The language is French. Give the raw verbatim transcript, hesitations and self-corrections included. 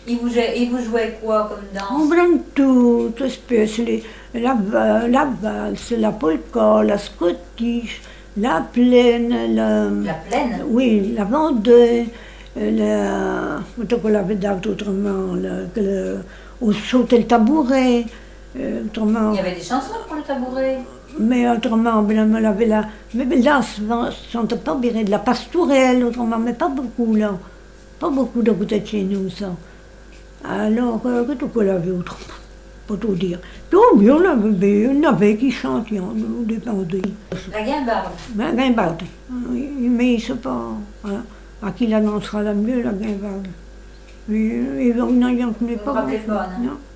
Il vous, jouait, il vous jouait quoi comme danse? On prend toute espèce, les, la, la valse, la polka, la scottish, la plaine, la... La plaine? Oui, la vendée, la... Qu'on l'avait d'autre autrement, le, le, on sautait le tabouret, euh, autrement... Il y avait des chansons pour le tabouret? Mais autrement, ben, on avait la... Mais là, souvent, je ne pas bien de la pastourelle, autrement, mais pas beaucoup, là. Pas beaucoup de côté de chez nous, ça. Alors, euh, qu'est-ce qu'on avait autrement? Pas tout dire. Donc, on avait, on avait qui chantait, on dépendait. La guimbarde? La guimbarde. Mais c'est pas... Hein, à qui l'annoncera la mieux, la guimbarde. Et, et on n'en connaît pas. Vous ne vous rappelez pas, non? Non.